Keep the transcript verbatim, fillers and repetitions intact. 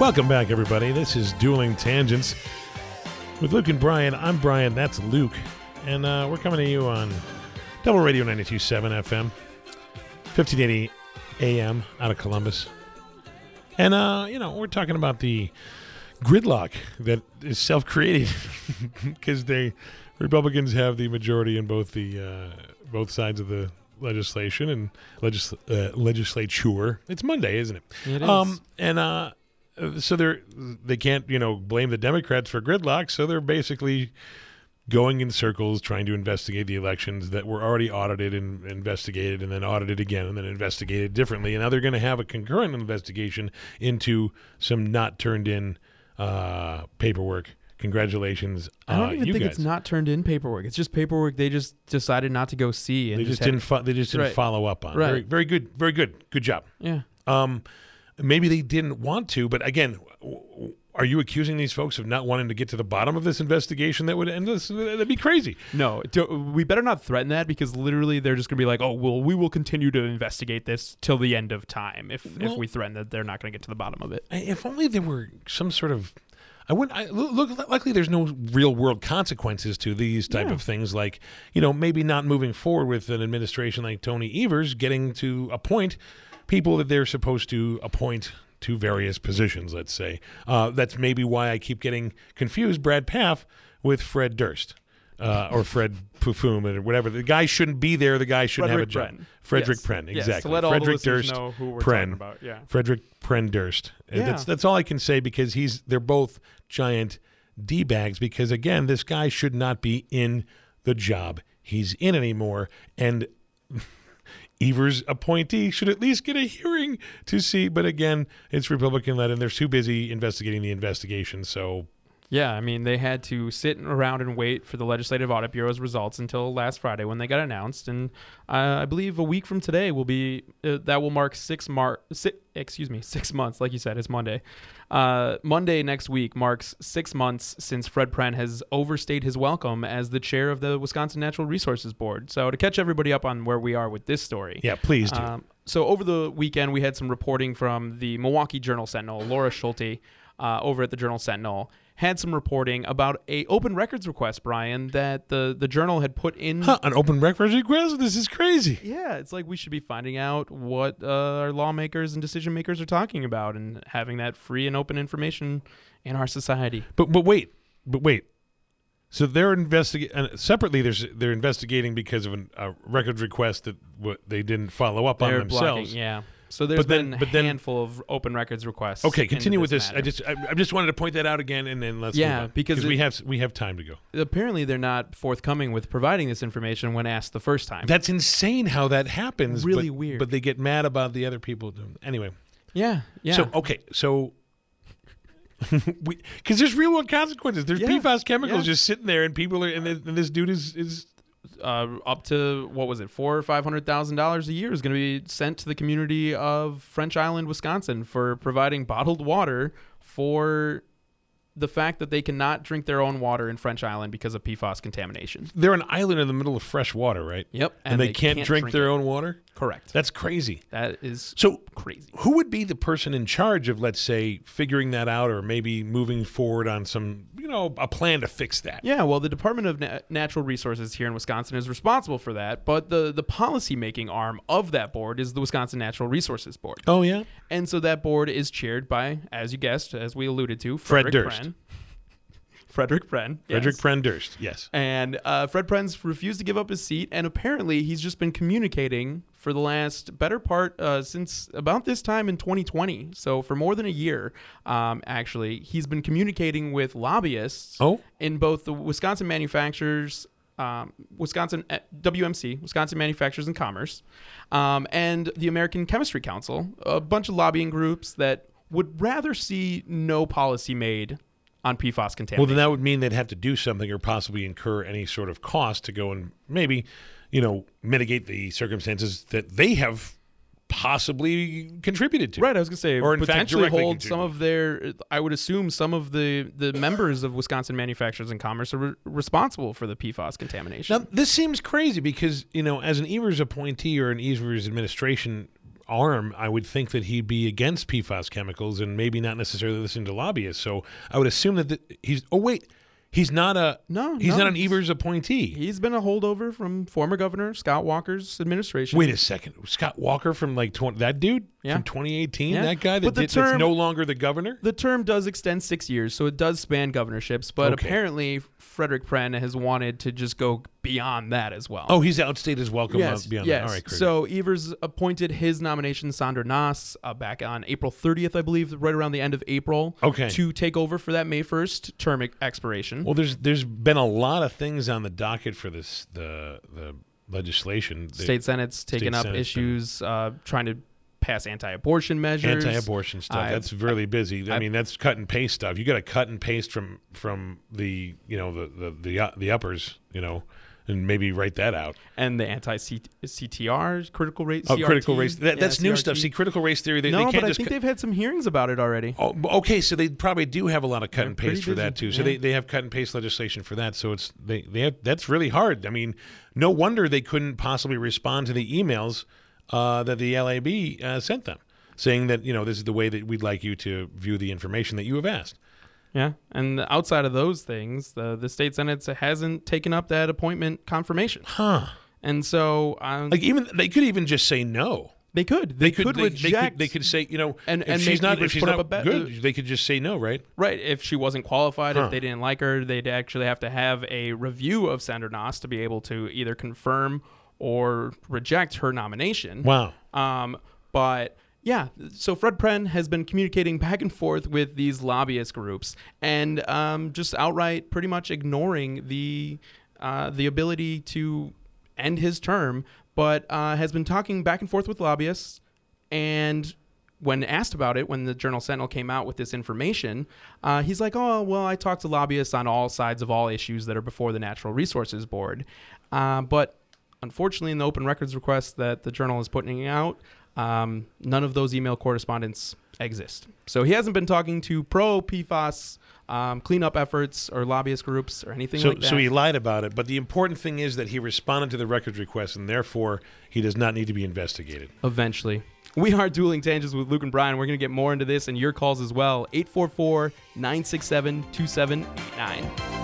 Welcome back, everybody. This is Dueling Tangents with Luke and Brian. I'm Brian. That's Luke. And uh, we're coming to you on Double Radio ninety-two point seven F M, fifteen eighty A M out of Columbus. And, uh, you know, we're talking about the gridlock that is self-created because they Republicans have the majority in both the uh, both sides of the legislation and legis- uh, legislature. It's Monday, isn't it? It is. Um, and uh, so they're they can't you know blame the Democrats for gridlock. So they're basically going in circles trying to investigate the elections that were already audited and investigated and then audited again and then investigated differently. And now they're going to have a concurrent investigation into some not turned in uh, paperwork. Congratulations, uh, I don't even you think guys. it's not turned in paperwork. It's just paperwork they just decided not to go see. And They just, had- didn't. Fo- they just didn't Right. follow up on. Right. Very, very good. Very good. Good job. Yeah. Um, maybe they didn't want to, but again, w- w- are you accusing these folks of not wanting to get to the bottom of this investigation? That would end this. That'd be crazy. No, do, we better not threaten that because literally they're just going to be like, oh, well, we will continue to investigate this till the end of time if, Well- if we threaten that they're not going to get to the bottom of it. I- If only there were some sort of. I wouldn't. I, look, luckily, there's no real world consequences to these type Yeah. of things. Like, you know, maybe not moving forward with an administration like Tony Evers getting to appoint people that they're supposed to appoint to various positions. Let's say uh, that's maybe why I keep getting confused. Brad Pfaff with Fred Durst. Uh, or Fred Pufum or whatever. The guy shouldn't be there. The guy shouldn't Frederick have a job. Pren. Frederick Yes. Pren, Yes, exactly. to let all Frederick the listeners Durst know who we're Pren. talking about. Yeah. Frederick Pren Durst. And Yeah. That's that's all I can say because he's they're both giant D-bags because, again, this guy should not be in the job he's in anymore. And Evers' appointee should at least get a hearing to see. But, again, it's Republican-led, and they're too busy investigating the investigation. So, Yeah, I mean, they had to sit around and wait for the Legislative Audit Bureau's results until last Friday when they got announced, and uh, I believe a week from today will be uh, that will mark six mar six, excuse me six months, like you said, it's Monday. Uh, Monday next week marks six months since Fred Pren has overstayed his welcome as the chair of the Wisconsin Natural Resources Board. So to catch everybody up on where we are with this story, yeah, please do. um, so over the weekend we had some reporting from the Milwaukee Journal Sentinel, Laura Schulte, uh, over at the Journal Sentinel. Had some reporting about a open records request, Brian, that the, the Journal had put in. Huh, an open records request? This is crazy. Yeah, it's like we should be finding out what uh, our lawmakers and decision makers are talking about and having that free and open information in our society. But but wait, but wait. So they're investigating uh, separately. There's they're investigating because of an, a records request that w- they didn't follow up on They're themselves. blocking, yeah. So there's But then- been but a then- handful of open records requests. Okay, continue into with this. matter. I just I, I just wanted to point that out again, and then let's Yeah, move on. because we it- have we have time to go. Apparently, they're not forthcoming with providing this information when asked the first time. That's insane how that happens. Really but, weird. But they get mad about the other people. doing- Anyway, yeah, yeah. so okay, so because there's real world consequences. There's Yeah, P FAS chemicals yeah. just sitting there, and people are, and, this, and this dude is is uh, up to what was it, four or five hundred thousand dollars a year is going to be sent to the community of French Island, Wisconsin, for providing bottled water for the fact that they cannot drink their own water in French Island because of P FAS contamination. they're an island in the middle of fresh water, right? Yep, And, they, can't, drink, their it. own water. Correct. That's crazy. That is So crazy. who would be the person in charge of, let's say, figuring that out, or maybe moving forward on some, you know, a plan to fix that? Yeah, well, the Department of Na- Natural Resources here in Wisconsin is responsible for that, but the the policy-making arm of that board is the Wisconsin Natural Resources Board. Oh yeah. And so that board is chaired by, as you guessed, as we alluded to, Fred Frederick Durst. Pren. Frederick Pren. Frederick yes. Pren Durst. Yes. And uh, Fred Pren's refused to give up his seat, and apparently he's just been communicating for the last better part uh, since about this time in twenty twenty. So for more than a year, um, actually, he's been communicating with lobbyists Oh. in both the Wisconsin manufacturers, um, Wisconsin uh, W M C, Wisconsin Manufacturers and Commerce, um, and the American Chemistry Council, a bunch of lobbying groups that would rather see no policy made on P FAS contamination. Well, then that would mean they'd have to do something or possibly incur any sort of cost to go and maybe, you know, mitigate the circumstances that they have possibly contributed to. Right, I was going to say, Or in fact, potentially directly hold some contribute. of their, I would assume some of the, the members of Wisconsin Manufacturers and Commerce are re- responsible for the P FAS contamination. Now, this seems crazy because, you know, as an Evers appointee or an Evers administration arm, I would think that he'd be against P FAS chemicals and maybe not necessarily listening to lobbyists. So I would assume that the, he's. Oh wait, he's not a. No, he's no, not an he's- Evers appointee. He's been a holdover from former Governor Scott Walker's administration. Wait a second, Scott Walker from like twenty, that dude Yeah. from twenty eighteen. Yeah. That guy that But the did, term- that's no longer the governor. The term does extend six years, so it does span governorships. But Okay. apparently, Frederick Pren has wanted to just go beyond that as well. Oh, he's outstayed his welcome. yes, uh, beyond yes. that. All right, great. So Evers appointed his nomination, Sandra Nass, uh, back on April thirtieth, I believe, right around the end of April, Okay. to take over for that May first term e- expiration. Well, there's there's been a lot of things on the docket for this the the legislation. The State Senate's taking up Senate's issues, uh, trying to pass anti-abortion measures. anti-abortion stuff. I- that's really busy. I, I- mean, that's cut and paste stuff. You got to cut and paste from from the you know the the the, uh, the uppers, you know, and maybe write that out. And the anti-C T R, critical race. Oh, C R T. critical race. That, Yeah, that's new C R T. stuff. See, critical race theory. They, no, they can't but I just. think cut- they've had some hearings about it already. Oh, okay, so they probably do have a lot of cut They're and paste pretty for that busy, too. So yeah. they, they have cut and paste legislation for that. So it's they they have that's really hard. I mean, no wonder they couldn't possibly respond to the emails uh, that the L A B uh, sent them, saying that you know this is the way that we'd like you to view the information that you have asked. Yeah, and outside of those things, the the state senate hasn't taken up that appointment confirmation, Huh? and so um, Like even they could even just say no. they could they, They could, could they, reject they could they could say you know and- if and she's make not Evers if she's put up not a bet- good, they could just say no, right? right if she wasn't qualified. Huh. If they didn't like her, they'd actually have to have a review of Sandra Nass to be able to either confirm or reject her nomination. Wow. Um, but yeah, so Fred Pren has been communicating back and forth with these lobbyist groups and um, just outright pretty much ignoring the uh, the ability to end his term, but uh, has been talking back and forth with lobbyists. And when asked about it, when the Journal Sentinel came out with this information, uh, he's like, oh, well, I talked to lobbyists on all sides of all issues that are before the Natural Resources Board. Uh, but unfortunately, in the open records request that the Journal is putting out, um, none of those email correspondence exist. So he hasn't been talking to pro-P FAS um, cleanup efforts or lobbyist groups or anything So like that. so he lied about it. But the important thing is that he responded to the records request, and therefore he does not need to be investigated. Eventually. We are Dueling Tangents with Luke and Brian. We're going to get more into this and your calls as well. eight four four, nine six seven, two seven eight nine.